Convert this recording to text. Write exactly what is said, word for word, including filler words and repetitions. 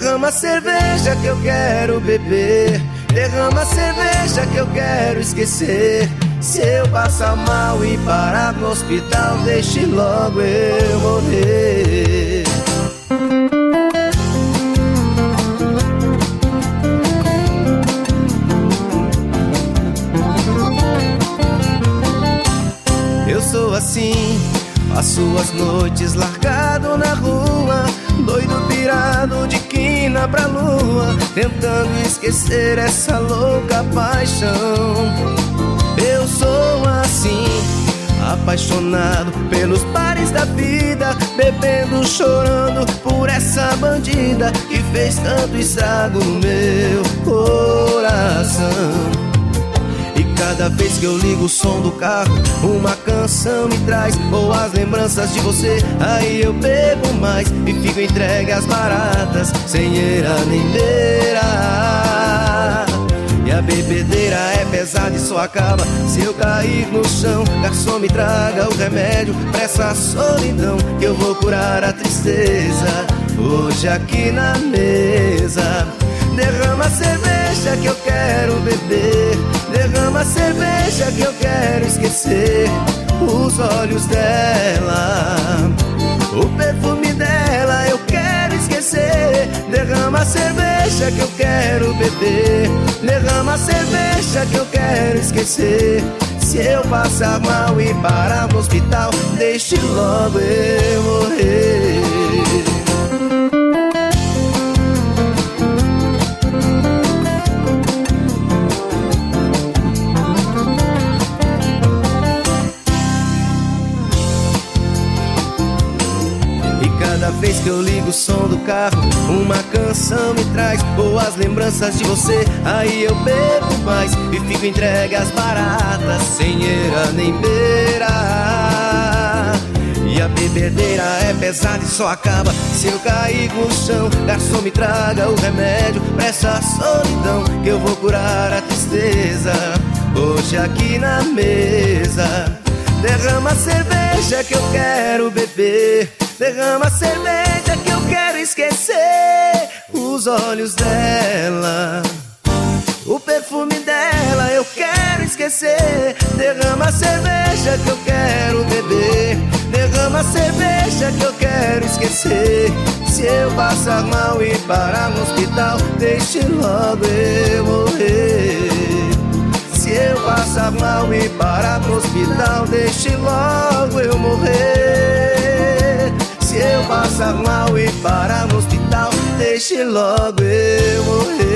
Derrama a cerveja que eu quero beber, derrama a cerveja que eu quero esquecer. Se eu passar mal e parar no hospital, deixe logo eu morrer. Eu sou assim, passo as noites largado na rua, doido pirado de quina pra lua, tentando esquecer essa louca paixão. Eu sou assim, apaixonado pelos bares da vida, bebendo, chorando por essa bandida que fez tanto estrago no meu coração. E cada vez que eu ligo o som do carro, uma canção me traz boas lembranças de você. Aí eu bebo mais e fico entregue às baratas, sem eira nem beira. E a bebedeira é pesada e só acaba se eu cair no chão. Garçom, me traga o remédio pra essa solidão, que eu vou curar a tristeza hoje aqui na mesa. Derrama a cerveja que eu quero beber, derrama a cerveja que eu quero esquecer. Os olhos dela, o perfume dela eu quero esquecer. Derrama a cerveja que eu quero beber, derrama a cerveja que eu quero esquecer. Se eu passar mal e parar no hospital, deixe logo eu morrer. Cada vez que eu ligo o som do carro, uma canção me traz boas lembranças de você. Aí eu bebo mais e fico entregue às baratas, sem eira nem beira. E a bebedeira é pesada e só acaba se eu cair no chão. Garçom, me traga o remédio pra essa solidão, que eu vou curar a tristeza hoje aqui na mesa. Derrama a cerveja que eu quero beber, derrama a cerveja que eu quero esquecer. Os olhos dela, o perfume dela eu quero esquecer. Derrama a cerveja que eu quero beber, derrama a cerveja que eu quero esquecer. Se eu passar mal e parar no hospital, deixe logo eu morrer. Se eu passar mal e parar no hospital, deixe logo eu morrer. Se eu passar mal e parar no hospital, deixe logo eu morrer.